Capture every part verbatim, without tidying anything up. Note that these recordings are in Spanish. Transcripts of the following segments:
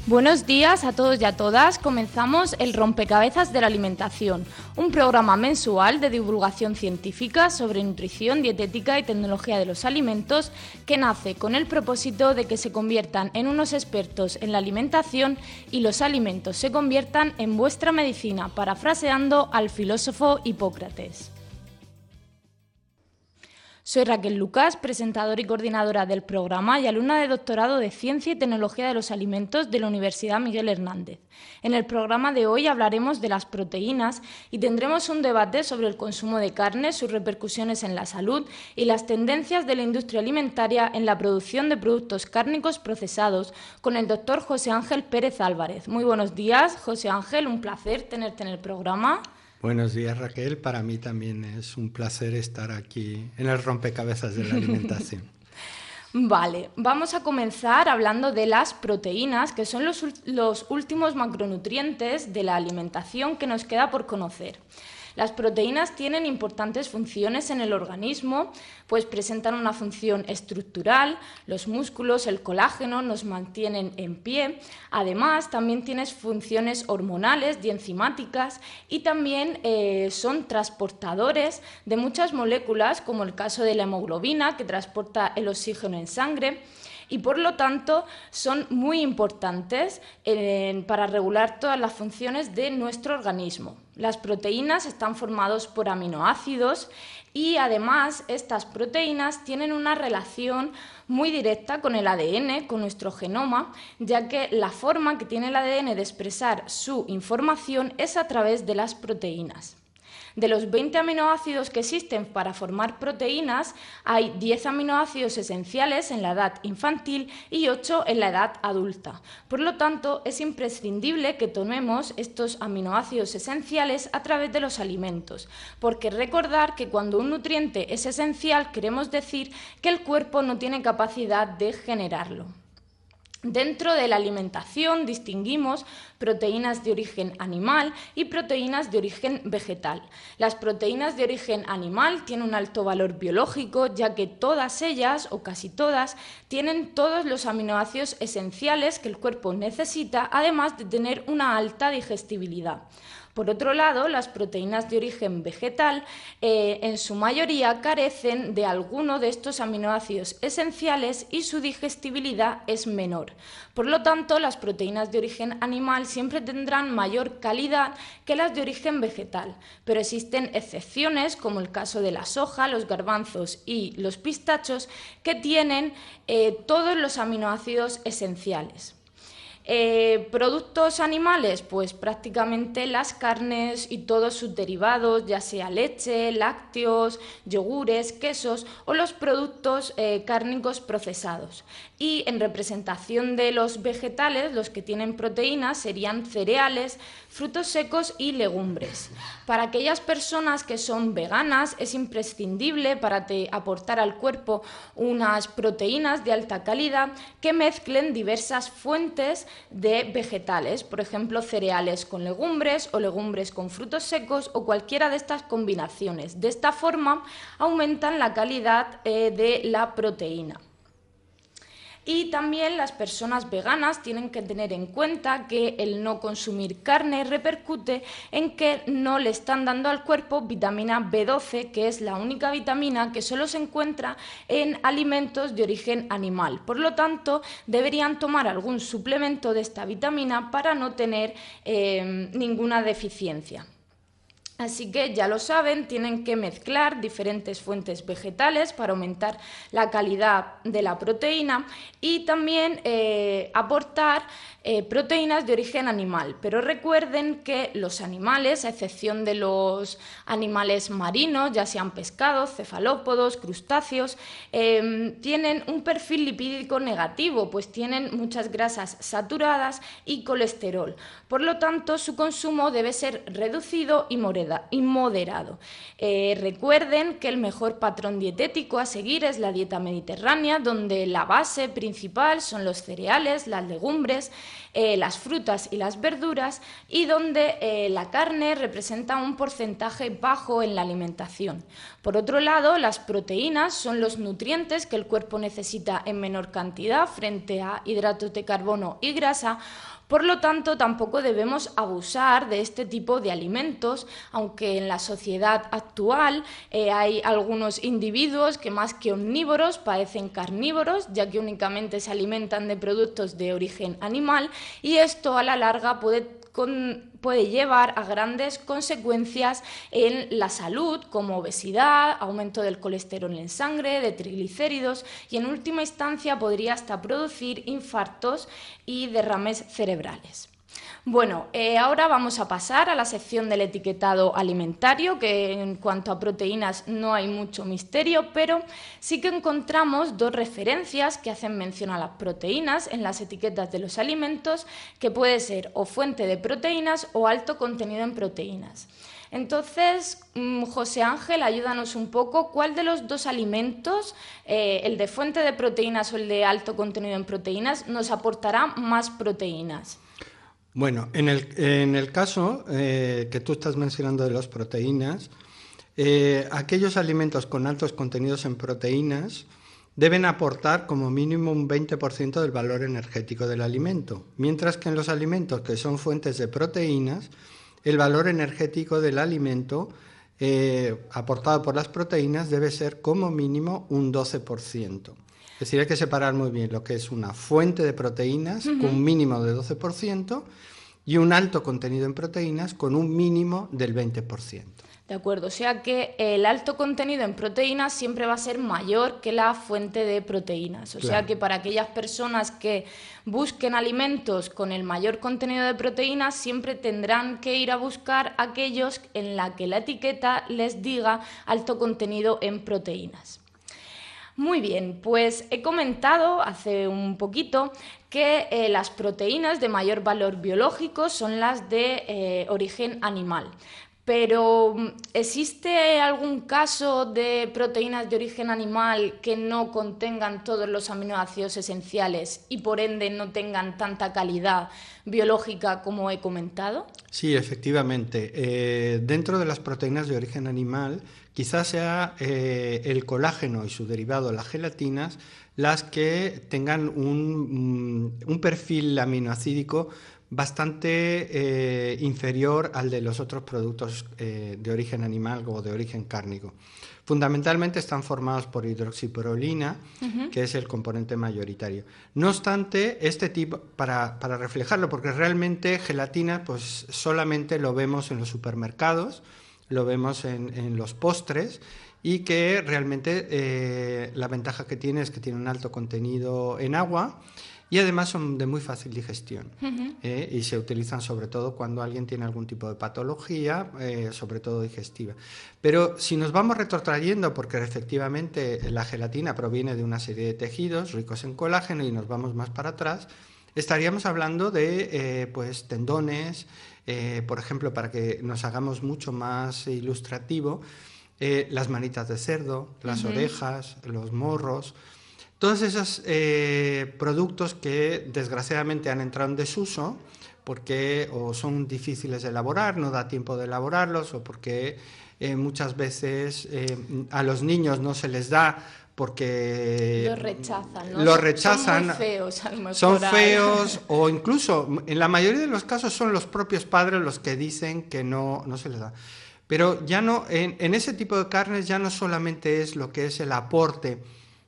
Buenos días a todos y a todas. Comenzamos el Rompecabezas de la Alimentación, un programa mensual de divulgación científica sobre nutrición, dietética y tecnología de los alimentos que nace con el propósito de que se conviertan en unos expertos en la alimentación y los alimentos se conviertan en vuestra medicina, parafraseando al filósofo Hipócrates. Soy Raquel Lucas, presentadora y coordinadora del programa y alumna de doctorado de Ciencia y Tecnología de los Alimentos de la Universidad Miguel Hernández. En el programa de hoy hablaremos de las proteínas y tendremos un debate sobre el consumo de carne, sus repercusiones en la salud y las tendencias de la industria alimentaria en la producción de productos cárnicos procesados con el doctor José Ángel Pérez Álvarez. Muy buenos días, José Ángel, un placer tenerte en el programa. Buenos días, Raquel. Para mí también es un placer estar aquí en el rompecabezas de la alimentación. Vale, vamos a comenzar hablando de las proteínas, que son los, los últimos macronutrientes de la alimentación que nos queda por conocer. Las proteínas tienen importantes funciones en el organismo, pues presentan una función estructural, los músculos, el colágeno nos mantienen en pie. Además, también tienen funciones hormonales y enzimáticas y también eh, son transportadores de muchas moléculas, como el caso de la hemoglobina, que transporta el oxígeno en sangre. Y por lo tanto son muy importantes eh, para regular todas las funciones de nuestro organismo. Las proteínas están formadas por aminoácidos y además estas proteínas tienen una relación muy directa con el A D N, con nuestro genoma, ya que la forma que tiene el A D N de expresar su información es a través de las proteínas. De los veinte aminoácidos que existen para formar proteínas, hay diez aminoácidos esenciales en la edad infantil y ocho en la edad adulta. Por lo tanto, es imprescindible que tomemos estos aminoácidos esenciales a través de los alimentos, porque recordar que cuando un nutriente es esencial, queremos decir que el cuerpo no tiene capacidad de generarlo. Dentro de la alimentación distinguimos proteínas de origen animal y proteínas de origen vegetal. Las proteínas de origen animal tienen un alto valor biológico, ya que todas ellas, o casi todas, tienen todos los aminoácidos esenciales que el cuerpo necesita, además de tener una alta digestibilidad. Por otro lado, las proteínas de origen vegetal eh, en su mayoría carecen de alguno de estos aminoácidos esenciales y su digestibilidad es menor. Por lo tanto, las proteínas de origen animal siempre tendrán mayor calidad que las de origen vegetal, pero existen excepciones como el caso de la soja, los garbanzos y los pistachos que tienen eh, todos los aminoácidos esenciales. Eh, ¿Productos animales? Pues prácticamente las carnes y todos sus derivados, ya sea leche, lácteos, yogures, quesos o los productos eh, cárnicos procesados. Y en representación de los vegetales, los que tienen proteínas serían cereales, frutos secos y legumbres. Para aquellas personas que son veganas es imprescindible para te aportar al cuerpo unas proteínas de alta calidad que mezclen diversas fuentes de vegetales, por ejemplo cereales con legumbres o legumbres con frutos secos o cualquiera de estas combinaciones. De esta forma aumentan la calidad eh, de la proteína. Y también las personas veganas tienen que tener en cuenta que el no consumir carne repercute en que no le están dando al cuerpo vitamina B doce, que es la única vitamina que solo se encuentra en alimentos de origen animal. Por lo tanto, deberían tomar algún suplemento de esta vitamina para no tener eh, ninguna deficiencia. Así que ya lo saben, tienen que mezclar diferentes fuentes vegetales para aumentar la calidad de la proteína y también eh, aportar eh, proteínas de origen animal. Pero recuerden que los animales, a excepción de los animales marinos, ya sean pescados, cefalópodos, crustáceos, eh, tienen un perfil lipídico negativo, pues tienen muchas grasas saturadas y colesterol. Por lo tanto, su consumo debe ser reducido y moderado. y moderado. Eh, recuerden que el mejor patrón dietético a seguir es la dieta mediterránea, donde la base principal son los cereales, las legumbres, eh, las frutas y las verduras, y donde eh, la carne representa un porcentaje bajo en la alimentación. Por otro lado, las proteínas son los nutrientes que el cuerpo necesita en menor cantidad frente a hidratos de carbono y grasa. Por lo tanto, tampoco debemos abusar de este tipo de alimentos, aunque en la sociedad actual eh, hay algunos individuos que más que omnívoros parecen carnívoros, ya que únicamente se alimentan de productos de origen animal, y esto a la larga puede Con, puede llevar a grandes consecuencias en la salud, como obesidad, aumento del colesterol en sangre, de triglicéridos, y en última instancia podría hasta producir infartos y derrames cerebrales. Bueno, eh, ahora vamos a pasar a la sección del etiquetado alimentario, que en cuanto a proteínas no hay mucho misterio, pero sí que encontramos dos referencias que hacen mención a las proteínas en las etiquetas de los alimentos, que puede ser o fuente de proteínas o alto contenido en proteínas. Entonces, José Ángel, ayúdanos un poco, ¿cuál de los dos alimentos, eh, el de fuente de proteínas o el de alto contenido en proteínas, nos aportará más proteínas? Bueno, en el, en el caso eh, que tú estás mencionando de las proteínas, eh, aquellos alimentos con altos contenidos en proteínas deben aportar como mínimo un veinte por ciento del valor energético del alimento, mientras que en los alimentos que son fuentes de proteínas, el valor energético del alimento eh, aportado por las proteínas debe ser como mínimo un doce por ciento. Es decir, hay que separar muy bien lo que es una fuente de proteínas uh-huh. con un mínimo de doce por ciento y un alto contenido en proteínas con un mínimo del veinte por ciento. De acuerdo, o sea que el alto contenido en proteínas siempre va a ser mayor que la fuente de proteínas. O claro. sea que para aquellas personas que busquen alimentos con el mayor contenido de proteínas, siempre tendrán que ir a buscar aquellos en la que la etiqueta les diga alto contenido en proteínas. Muy bien, pues he comentado hace un poquito que eh, las proteínas de mayor valor biológico son las de eh, origen animal. Pero ¿existe algún caso de proteínas de origen animal que no contengan todos los aminoácidos esenciales y por ende no tengan tanta calidad biológica como he comentado? Sí, efectivamente. Eh, dentro de las proteínas de origen animal, quizás sea eh, el colágeno y su derivado, las gelatinas, las que tengan un, un perfil aminoacídico bastante eh, inferior al de los otros productos eh, de origen animal o de origen cárnico. Fundamentalmente están formados por hidroxiprolina, uh-huh. que es el componente mayoritario. No obstante, este tipo, para, para reflejarlo, porque realmente gelatina pues solamente lo vemos en los supermercados, lo vemos en, en los postres, y que realmente eh, la ventaja que tiene es que tiene un alto contenido en agua y además son de muy fácil digestión uh-huh. eh, y se utilizan sobre todo cuando alguien tiene algún tipo de patología, eh, sobre todo digestiva. Pero si nos vamos retrotrayendo, porque efectivamente la gelatina proviene de una serie de tejidos ricos en colágeno y nos vamos más para atrás, estaríamos hablando de eh, pues, tendones, eh, por ejemplo, para que nos hagamos mucho más ilustrativo, eh, las manitas de cerdo, las uh-huh. orejas, los morros. Todos esos eh, productos que desgraciadamente han entrado en desuso porque o son difíciles de elaborar, no da tiempo de elaborarlos, o porque eh, muchas veces eh, a los niños no se les da porque los rechazan, ¿no? Los rechazan, son muy feos, a lo mejor. Son feos o incluso en la mayoría de los casos son los propios padres los que dicen que no, no se les da. Pero ya no, en, en ese tipo de carnes ya no solamente es lo que es el aporte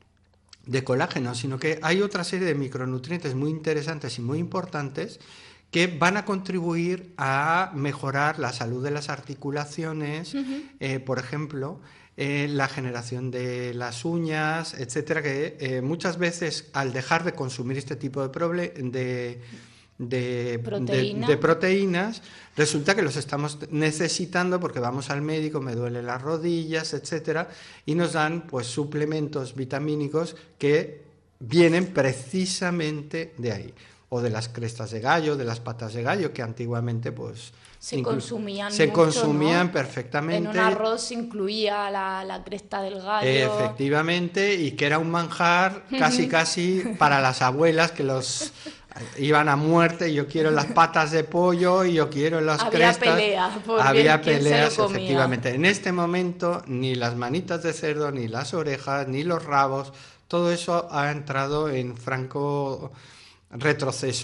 de colágeno, sino que hay otra serie de micronutrientes muy interesantes y muy importantes que van a contribuir a mejorar la salud de las articulaciones, uh-huh. eh, por ejemplo, eh, la generación de las uñas, etcétera, que eh, muchas veces al dejar de consumir este tipo de, proble- de, de, Proteína. de, de proteínas, resulta que los estamos necesitando porque vamos al médico, me duelen las rodillas, etcétera, y nos dan pues suplementos vitamínicos que vienen precisamente de ahí, o de las crestas de gallo, de las patas de gallo, que antiguamente pues se consumían se mucho, consumían ¿no? perfectamente. En un arroz se incluía la, la cresta del gallo. Efectivamente, y que era un manjar casi casi para las abuelas que los iban a muerte. Yo quiero las patas de pollo y yo quiero las Había crestas. Pelea, porque Había ¿quién peleas, se lo comía? efectivamente. En este momento ni las manitas de cerdo, ni las orejas, ni los rabos, todo eso ha entrado en franco retroceso.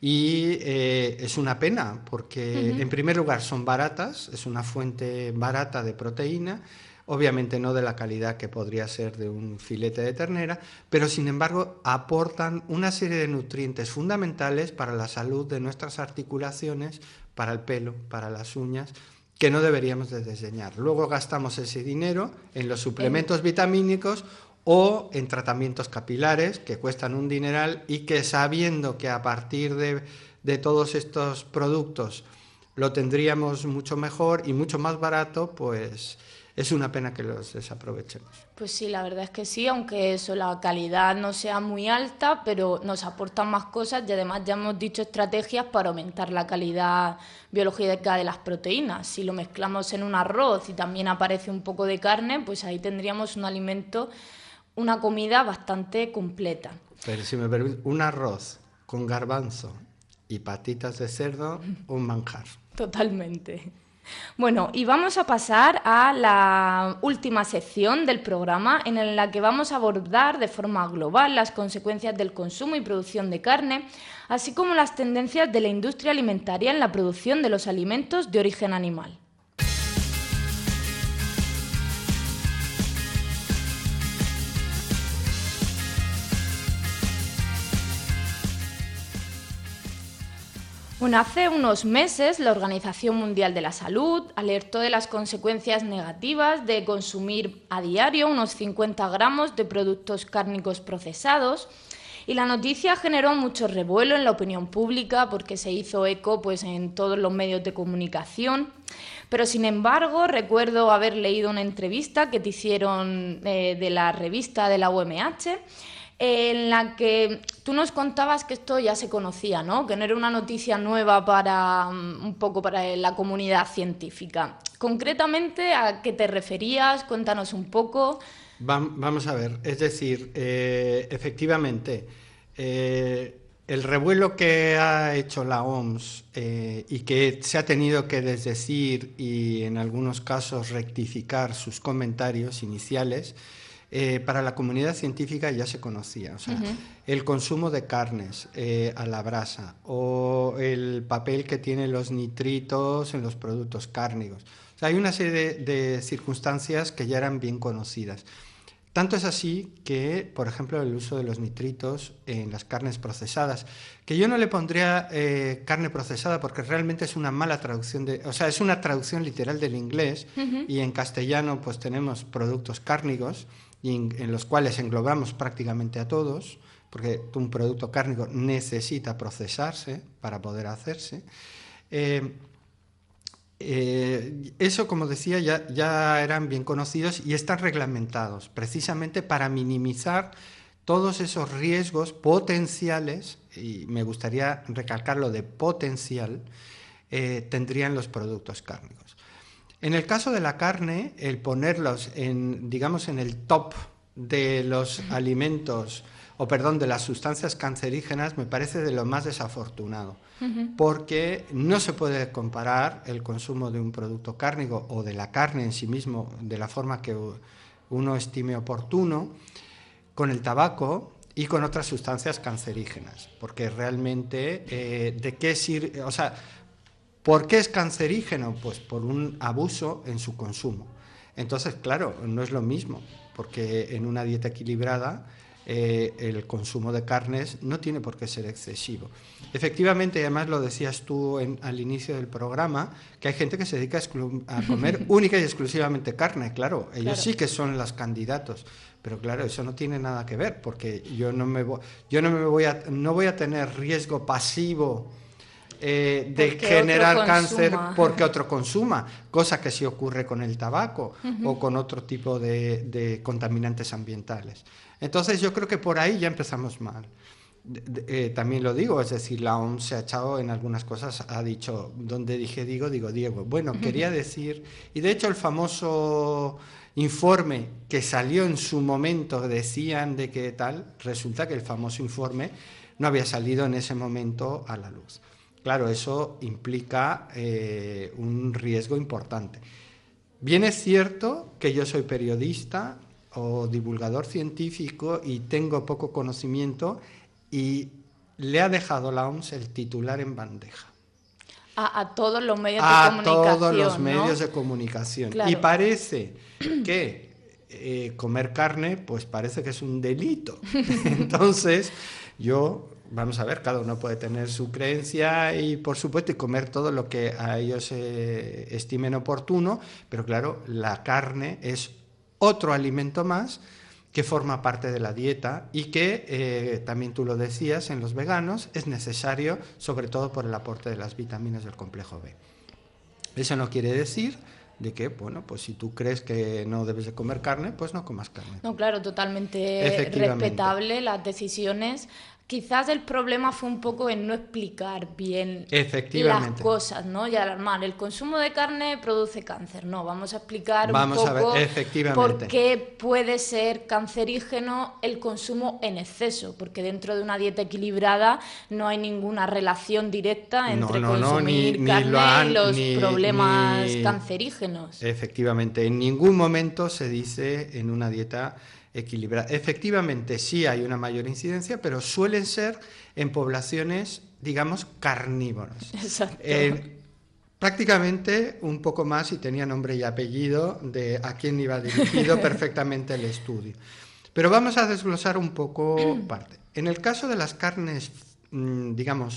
Y eh, es una pena porque, Uh-huh. en primer lugar, son baratas, es una fuente barata de proteína, obviamente no de la calidad que podría ser de un filete de ternera, pero sin embargo aportan una serie de nutrientes fundamentales para la salud de nuestras articulaciones, para el pelo, para las uñas, que no deberíamos de desdeñar. Luego gastamos ese dinero en los suplementos el... vitamínicos o en tratamientos capilares que cuestan un dineral y que, sabiendo que a partir de, de todos estos productos lo tendríamos mucho mejor y mucho más barato, pues es una pena que los desaprovechemos. Pues sí, la verdad es que sí, aunque eso, la calidad no sea muy alta, pero nos aportan más cosas y además ya hemos dicho estrategias para aumentar la calidad biológica de las proteínas. Si lo mezclamos en un arroz y también aparece un poco de carne, pues ahí tendríamos un alimento, una comida bastante completa. Pero si me permite, un arroz con garbanzo y patitas de cerdo, un manjar. Totalmente. Bueno, y vamos a pasar a la última sección del programa, en la que vamos a abordar de forma global las consecuencias del consumo y producción de carne, así como las tendencias de la industria alimentaria en la producción de los alimentos de origen animal. Bueno, hace unos meses la Organización Mundial de la Salud alertó de las consecuencias negativas de consumir a diario unos cincuenta gramos de productos cárnicos procesados, y la noticia generó mucho revuelo en la opinión pública porque se hizo eco pues, en todos los medios de comunicación. Pero, sin embargo, recuerdo haber leído una entrevista que te hicieron eh, de la revista de la U M H, en la que tú nos contabas que esto ya se conocía, ¿no? Que no era una noticia nueva para un poco para la comunidad científica. Concretamente, ¿a qué te referías? Cuéntanos un poco. Vamos a ver, es decir, eh, efectivamente, eh, el revuelo que ha hecho la O M S eh, y que se ha tenido que desdecir y en algunos casos rectificar sus comentarios iniciales, Eh, para la comunidad científica ya se conocía, o sea, uh-huh. el consumo de carnes eh, a la brasa o el papel que tienen los nitritos en los productos cárnicos. O sea, hay una serie de, de circunstancias que ya eran bien conocidas. Tanto es así que, por ejemplo, el uso de los nitritos en las carnes procesadas, que yo no le pondría eh, carne procesada porque realmente es una mala traducción, de, o sea, es una traducción literal del inglés, uh-huh. y en castellano pues tenemos productos cárnicos, y en, en los cuales englobamos prácticamente a todos, porque un producto cárnico necesita procesarse para poder hacerse. Eh, eh, eso, como decía, ya, ya eran bien conocidos y están reglamentados, precisamente para minimizar todos esos riesgos potenciales, y me gustaría recalcar lo de potencial, eh, tendrían los productos cárnicos. En el caso de la carne, el ponerlos en, digamos, en el top de los uh-huh. alimentos, o perdón, de las sustancias cancerígenas, me parece de lo más desafortunado, uh-huh. porque no se puede comparar el consumo de un producto cárnico o de la carne en sí mismo de la forma que uno estime oportuno con el tabaco y con otras sustancias cancerígenas, porque realmente eh, de qué sirve, o sea, ¿por qué es cancerígeno? Pues por un abuso en su consumo. Entonces, claro, no es lo mismo, porque en una dieta equilibrada eh, el consumo de carnes no tiene por qué ser excesivo. Efectivamente, además lo decías tú en, al inicio del programa, que hay gente que se dedica a, exclu- a comer única y exclusivamente carne. Claro, ellos claro. sí que son los candidatos, pero claro, eso no tiene nada que ver, porque yo no me voy, yo no me voy a, no voy a tener riesgo pasivo Eh, de porque generar cáncer porque otro consuma, cosa que sí ocurre con el tabaco uh-huh. o con otro tipo de, de contaminantes ambientales. Entonces yo creo que por ahí ya empezamos mal. De, de, eh, también lo digo, es decir, la O M S se ha echado en algunas cosas, ha dicho, donde dije digo, digo Diego. Bueno, uh-huh. quería decir, y de hecho el famoso informe que salió en su momento, decían de que tal, resulta que el famoso informe no había salido en ese momento a la luz. Claro, eso implica eh, un riesgo importante. Bien es cierto que yo soy periodista o divulgador científico y tengo poco conocimiento y le ha dejado la O M S el titular en bandeja. A, a todos los medios a de comunicación. A todos los ¿no? medios de comunicación. Claro. Y parece que eh, comer carne, pues parece que es un delito. Entonces, yo, vamos a ver, cada uno puede tener su creencia y, por supuesto, y comer todo lo que a ellos eh, estimen oportuno, pero claro, la carne es otro alimento más que forma parte de la dieta y que, eh, también tú lo decías, en los veganos es necesario, sobre todo por el aporte de las vitaminas del complejo B. Eso no quiere decir de que, bueno, pues si tú crees que no debes de comer carne, pues no comas carne. No, claro, totalmente respetable las decisiones. Quizás el problema fue un poco en no explicar bien las cosas, ¿no? Y alarmar. El consumo de carne produce cáncer. No, vamos a explicar vamos un poco a ver, efectivamente. por qué puede ser cancerígeno el consumo en exceso, porque dentro de una dieta equilibrada no hay ninguna relación directa entre no, no, consumir no, ni, carne ni lo han, y los ni, problemas ni... cancerígenos. Efectivamente, en ningún momento se dice en una dieta equilibrada. Efectivamente, sí hay una mayor incidencia, pero suelen ser en poblaciones, digamos, carnívoras. Exacto. Eh, prácticamente un poco más, y tenía nombre y apellido, de a quién iba dirigido perfectamente el estudio. Pero vamos a desglosar un poco parte. En el caso de las carnes, digamos,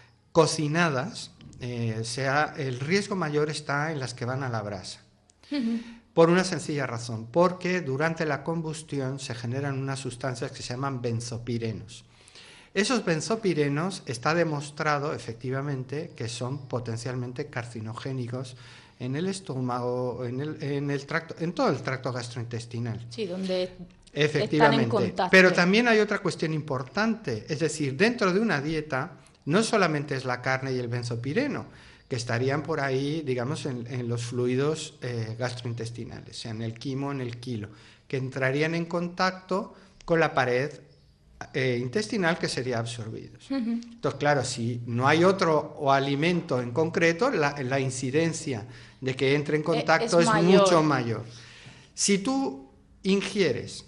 cocinadas, eh, sea, el riesgo mayor está en las que van a la brasa. Uh-huh. Por una sencilla razón, porque durante la combustión se generan unas sustancias que se llaman benzopirenos. Esos benzopirenos está demostrado efectivamente que son potencialmente carcinogénicos en el estómago, en el, en el tracto, en todo el tracto gastrointestinal. Sí, donde efectivamente. Están en contacto. Pero también hay otra cuestión importante, es decir, dentro de una dieta no solamente es la carne y el benzopireno, que estarían por ahí, digamos, en, en los fluidos eh, gastrointestinales, sea en el quimo, en el quilo, que entrarían en contacto con la pared eh, intestinal que sería absorbidos. Uh-huh. Entonces, claro, si no hay otro o alimento en concreto, la, la incidencia de que entre en contacto es, es, es mucho mayor. Si tú ingieres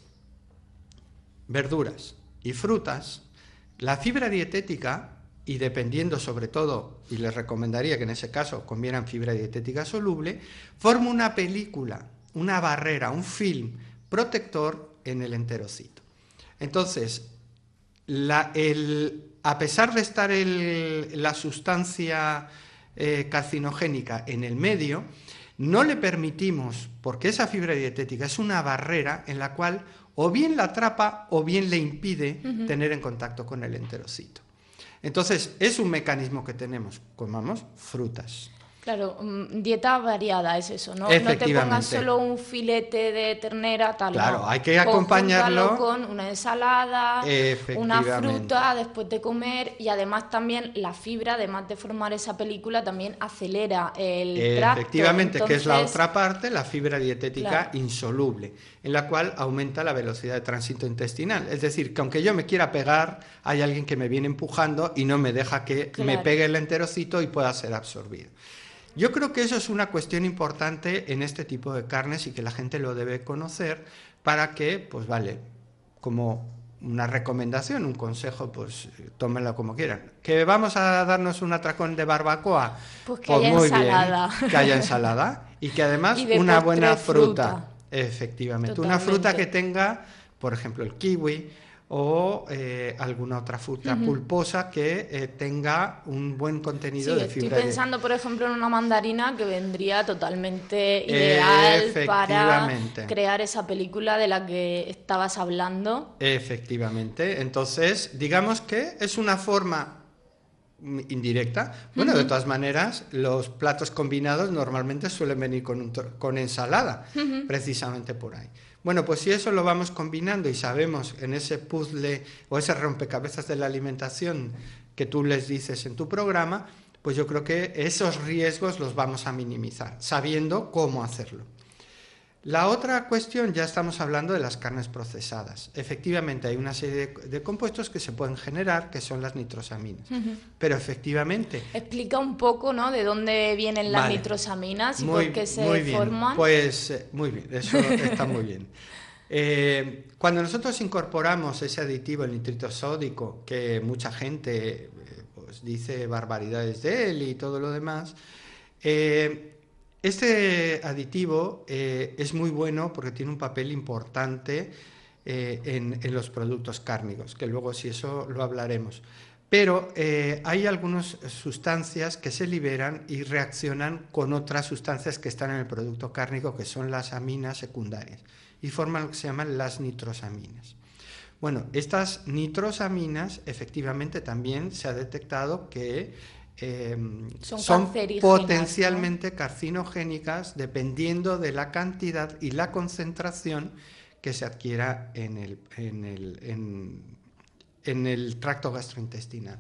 verduras y frutas, la fibra dietética, y dependiendo sobre todo, y les recomendaría que en ese caso comieran fibra dietética soluble, forma una película, una barrera, un film protector en el enterocito. Entonces, la, el, a pesar de estar el, la sustancia eh, carcinogénica en el medio, no le permitimos, porque esa fibra dietética es una barrera en la cual o bien la atrapa o bien le impide uh-huh. tener en contacto con el enterocito. Entonces, es un mecanismo que tenemos. Comamos frutas. Claro, dieta variada es eso, ¿no? No te pongas solo un filete de ternera, tal. Claro, no. hay que acompañarlo con una ensalada, una fruta después de comer, y además también la fibra, además de formar esa película, también acelera el tracto. Efectivamente, Entonces, que es la otra parte, la fibra dietética claro. insoluble, en la cual aumenta la velocidad de tránsito intestinal. Es decir, que aunque yo me quiera pegar, hay alguien que me viene empujando y no me deja que claro. me pegue el enterocito y pueda ser absorbido. Yo creo que eso es una cuestión importante en este tipo de carnes y que la gente lo debe conocer para que, pues vale, como una recomendación, un consejo, pues tómenlo como quieran. ¿Que vamos a darnos un atracón de barbacoa? Pues que pues haya muy ensalada. Bien, que haya ensalada y que además y una buena fruta. fruta. Efectivamente, Totalmente. Una fruta que tenga, por ejemplo, el kiwi o eh, alguna otra fruta uh-huh. pulposa que eh, tenga un buen contenido sí, de fibra. Estoy pensando, de... por ejemplo, en una mandarina que vendría totalmente ideal para crear esa película de la que estabas hablando. Efectivamente. Entonces, digamos que es una forma indirecta. Bueno, uh-huh. de todas maneras, los platos combinados normalmente suelen venir con, un to- con ensalada, uh-huh. precisamente por ahí. Bueno, pues si eso lo vamos combinando y sabemos en ese puzzle o ese rompecabezas de la alimentación que tú les dices en tu programa, pues yo creo que esos riesgos los vamos a minimizar, sabiendo cómo hacerlo. La otra cuestión, ya estamos hablando de las carnes procesadas. Efectivamente, hay una serie de, de compuestos que se pueden generar, que son las nitrosaminas. Uh-huh. Pero efectivamente... Explica un poco, ¿no?, de dónde vienen las vale. nitrosaminas y muy, por qué se muy bien. forman. Pues eh, muy bien, eso está muy bien. Eh, cuando nosotros incorporamos ese aditivo, el nitrito sódico, que mucha gente eh, pues dice barbaridades de él y todo lo demás, eh, este aditivo eh, es muy bueno porque tiene un papel importante eh, en, en los productos cárnicos, que luego si eso lo hablaremos. Pero eh, hay algunas sustancias que se liberan y reaccionan con otras sustancias que están en el producto cárnico, que son las aminas secundarias, y forman lo que se llaman las nitrosaminas. Bueno, estas nitrosaminas efectivamente también se ha detectado que eh, son, son potencialmente, ¿no?, carcinogénicas dependiendo de la cantidad y la concentración que se adquiera en el, en el, en, en el tracto gastrointestinal.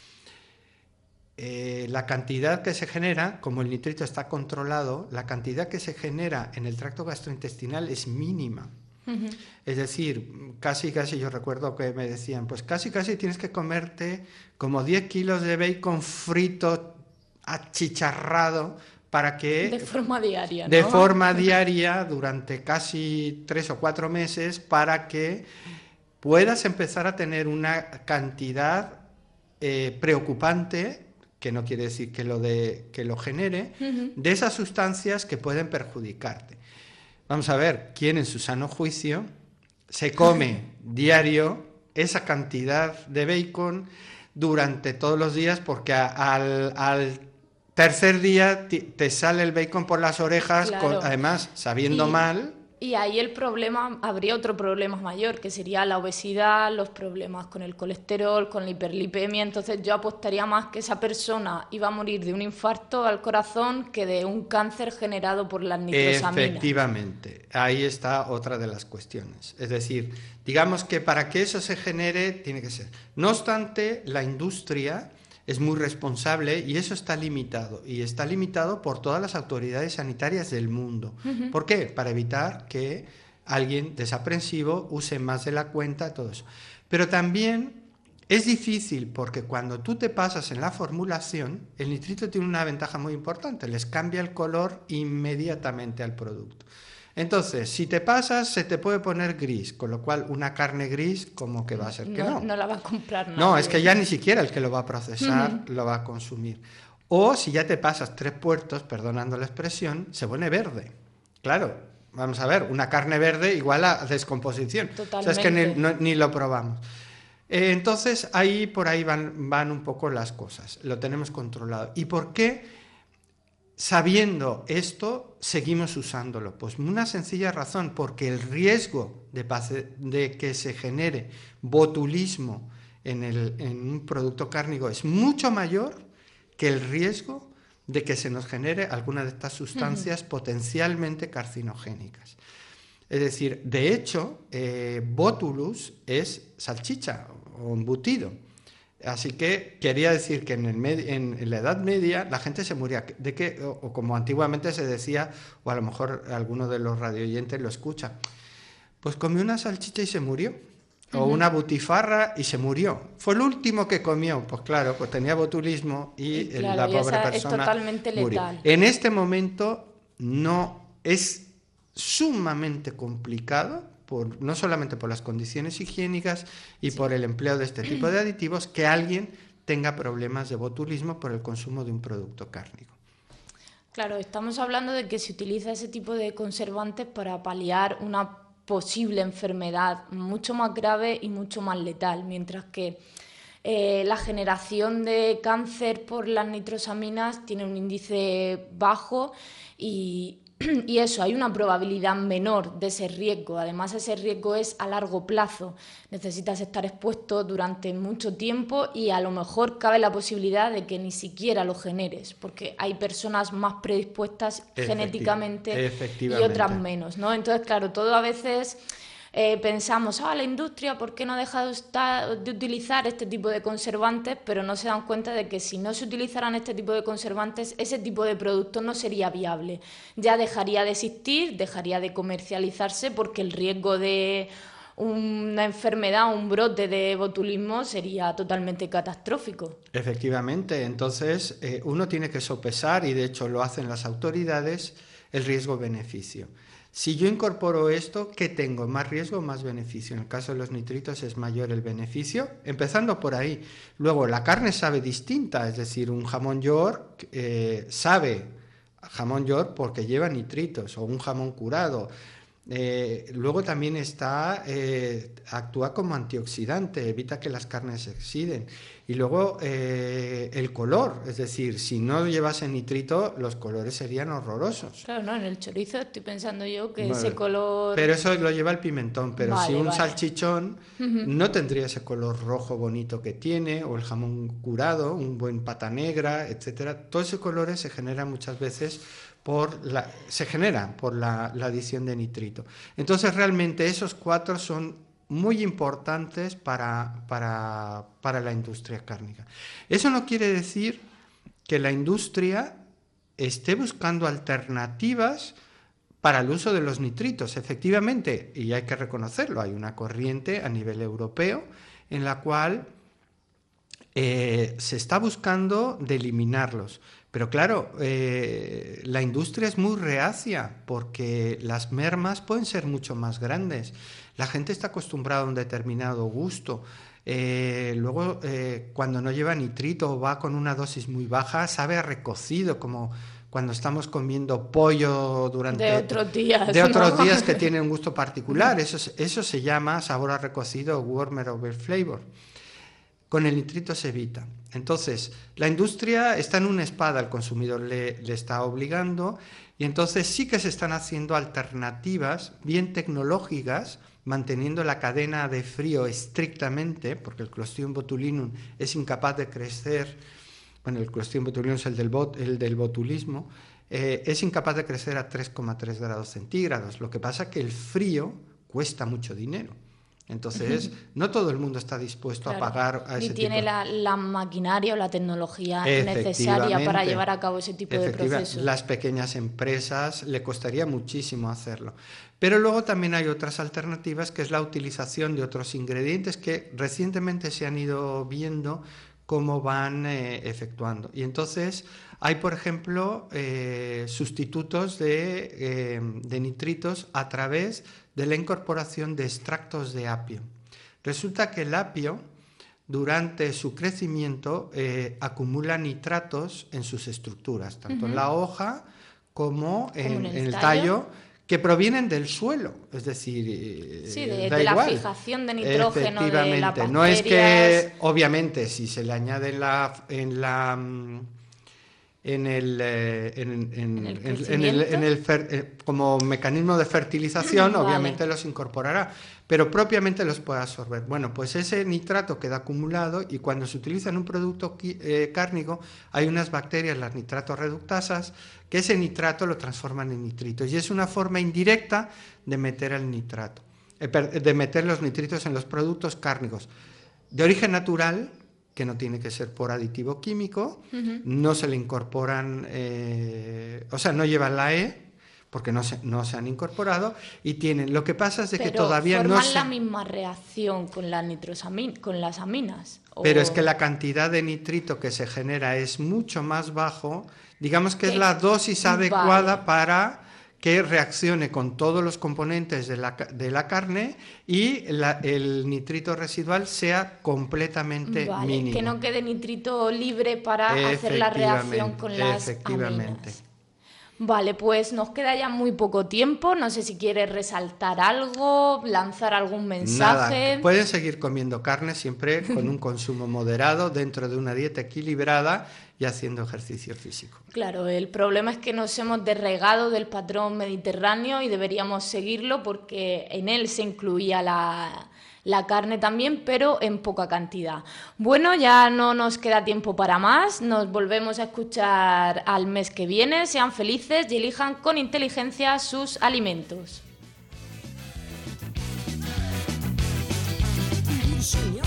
Eh, la cantidad que se genera, como el nitrito está controlado, la cantidad que se genera en el tracto gastrointestinal es mínima. Uh-huh. Es decir, casi casi yo recuerdo que me decían, pues casi casi tienes que comerte como diez kilos de bacon frito, achicharrado, para que... De forma diaria, ¿no? De forma diaria durante casi tres o cuatro meses para que puedas empezar a tener una cantidad eh, preocupante, que no quiere decir que lo, de, que lo genere, uh-huh, de esas sustancias que pueden perjudicarte. Vamos a ver, ¿quién en su sano juicio se come diario esa cantidad de bacon durante todos los días? Porque a, al, al tercer día te, te sale el bacon por las orejas, claro, con, además sabiendo y, mal. Y ahí el problema, habría otro problema mayor, que sería la obesidad, los problemas con el colesterol, con la hiperlipemia. Entonces yo apostaría más que esa persona iba a morir de un infarto al corazón que de un cáncer generado por las nitrosaminas. Efectivamente, ahí está otra de las cuestiones. Es decir, digamos que para que eso se genere tiene que ser. No obstante, la industria es muy responsable y eso está limitado, y está limitado por todas las autoridades sanitarias del mundo. Uh-huh. ¿Por qué? Para evitar que alguien desaprensivo use más de la cuenta, todo eso. Pero también es difícil porque cuando tú te pasas en la formulación, el nitrito tiene una ventaja muy importante, les cambia el color inmediatamente al producto. Entonces, si te pasas, se te puede poner gris, con lo cual una carne gris, como que va a ser que no. No, no la va a comprar nadie. No, es que ya ni siquiera el que lo va a procesar uh-huh. lo va a consumir. O si ya te pasas tres puertos, perdonando la expresión, se pone verde. Claro, vamos a ver, una carne verde igual a descomposición. Totalmente. O sea, es que ni, no, ni lo probamos. Eh, entonces, ahí por ahí van, van un poco las cosas. Lo tenemos controlado. ¿Y por qué? Sabiendo esto, seguimos usándolo. Pues una sencilla razón, porque el riesgo de, pase, de que se genere botulismo en, el, en un producto cárnico es mucho mayor que el riesgo de que se nos genere alguna de estas sustancias uh-huh. potencialmente carcinogénicas. Es decir, de hecho, eh, botulus es salchicha o embutido. Así que quería decir que en, el med- en, en la Edad Media la gente se moría, de que, o, o como antiguamente se decía, o a lo mejor alguno de los radioyentes lo escucha, pues comió una salchicha y se murió, uh-huh. o una butifarra y se murió. Fue el último que comió, pues claro, pues tenía botulismo y, y claro, la pobre persona es totalmente letal. Murió. En este momento no es sumamente complicado, por, no solamente por las condiciones higiénicas y sí. por el empleo de este tipo de aditivos, que alguien tenga problemas de botulismo por el consumo de un producto cárnico. Claro, estamos hablando de que se utiliza ese tipo de conservantes para paliar una posible enfermedad mucho más grave y mucho más letal, mientras que eh, la generación de cáncer por las nitrosaminas tiene un índice bajo y Y eso, hay una probabilidad menor de ese riesgo. Además, ese riesgo es a largo plazo. Necesitas estar expuesto durante mucho tiempo y a lo mejor cabe la posibilidad de que ni siquiera lo generes, porque hay personas más predispuestas Efecti- genéticamente y otras menos, ¿no? Entonces, claro, todo a veces... Eh, pensamos, ah, la industria, ¿por qué no deja de, usar, de utilizar este tipo de conservantes? Pero no se dan cuenta de que si no se utilizaran este tipo de conservantes, ese tipo de producto no sería viable. Ya dejaría de existir, dejaría de comercializarse, porque el riesgo de una enfermedad, un brote de botulismo sería totalmente catastrófico. Efectivamente, entonces eh, uno tiene que sopesar, y de hecho lo hacen las autoridades, el riesgo-beneficio. Si yo incorporo esto, ¿qué tengo? ¿Más riesgo o más beneficio? En el caso de los nitritos es mayor el beneficio, empezando por ahí. Luego, la carne sabe distinta, es decir, un jamón york eh, sabe jamón york porque lleva nitritos, o un jamón curado. Eh, luego también está, eh, actúa como antioxidante, evita que las carnes se oxiden. Y luego eh, el color, es decir, si no llevase nitrito, los colores serían horrorosos. Claro, no, en el chorizo estoy pensando yo que Vale. ese color... Pero eso lo lleva el pimentón, pero vale, si un vale. salchichón uh-huh. no tendría ese color rojo bonito que tiene, o el jamón curado, un buen pata negra, etcétera. Todos esos colores se generan muchas veces por la, se generan por la, la adición de nitrito. Entonces realmente esos cuatro son muy importantes para, para, para la industria cárnica. Eso no quiere decir que la industria esté buscando alternativas para el uso de los nitritos. Efectivamente, y hay que reconocerlo, hay una corriente a nivel europeo en la cual eh, se está buscando de eliminarlos. Pero claro, eh, la industria es muy reacia porque las mermas pueden ser mucho más grandes. La gente está acostumbrada a un determinado gusto. Eh, luego, eh, cuando no lleva nitrito o va con una dosis muy baja, sabe a recocido, como cuando estamos comiendo pollo durante... De otros días. De otros ¿no? días que tiene un gusto particular. Eso, eso se llama sabor a recocido o warmer over flavor. Con el nitrito se evita. Entonces, la industria está en una espada, el consumidor le, le está obligando, y entonces sí que se están haciendo alternativas bien tecnológicas, manteniendo la cadena de frío estrictamente, porque el Clostridium botulinum es incapaz de crecer, bueno, el Clostridium botulinum es el del, bot, el del botulismo, eh, es incapaz de crecer a tres coma tres grados centígrados. Lo que pasa es que el frío cuesta mucho dinero. Entonces, no todo el mundo está dispuesto claro, a pagar a ese ni tiene tipo. la, la maquinaria o la tecnología necesaria para llevar a cabo ese tipo de procesos. Las pequeñas empresas le costaría muchísimo hacerlo. Pero luego también hay otras alternativas, que es la utilización de otros ingredientes que recientemente se han ido viendo cómo van eh, efectuando. Y entonces hay, por ejemplo, eh, sustitutos de, eh, de nitritos a través de la incorporación de extractos de apio. Resulta que el apio, durante su crecimiento, eh, acumula nitratos en sus estructuras, tanto uh-huh. en la hoja como, como en, en, el, en el tallo, tallo, que provienen del suelo, es decir, sí, de, de la fijación de nitrógeno de las bacterias. No es que, obviamente, si se le añade en la... En la En el, eh, en, en, ¿En el, en el, en el fer, eh, como mecanismo de fertilización, vale. obviamente los incorporará, pero propiamente los puede absorber. Bueno, pues ese nitrato queda acumulado y cuando se utiliza en un producto eh, cárnico hay unas bacterias, las nitratos reductasas, que ese nitrato lo transforman en nitritos y es una forma indirecta de meter el nitrato, eh, de meter los nitritos en los productos cárnicos de origen natural, que no tiene que ser por aditivo químico, uh-huh. no se le incorporan, eh, o sea, no llevan la E, porque no se, no se han incorporado, y tienen, lo que pasa es de pero que todavía no se... ¿forman la misma reacción con, la nitrosamin, con las aminas? ¿O? Pero es que la cantidad de nitrito que se genera es mucho más bajo, digamos que ¿Qué? es la dosis adecuada vale. para... que reaccione con todos los componentes de la, de la carne y la, el nitrito residual sea completamente vale, mínimo. Que no quede nitrito libre para hacer la reacción con las aminas. Vale, pues nos queda ya muy poco tiempo. No sé si quieres resaltar algo, lanzar algún mensaje. Nada, pueden seguir comiendo carne siempre con un consumo moderado dentro de una dieta equilibrada y haciendo ejercicio físico. Claro, el problema es que nos hemos desregado del patrón mediterráneo y deberíamos seguirlo porque en él se incluía la, la carne también, pero en poca cantidad. Bueno, ya no nos queda tiempo para más, nos volvemos a escuchar al mes que viene. Sean felices y elijan con inteligencia sus alimentos. Sí.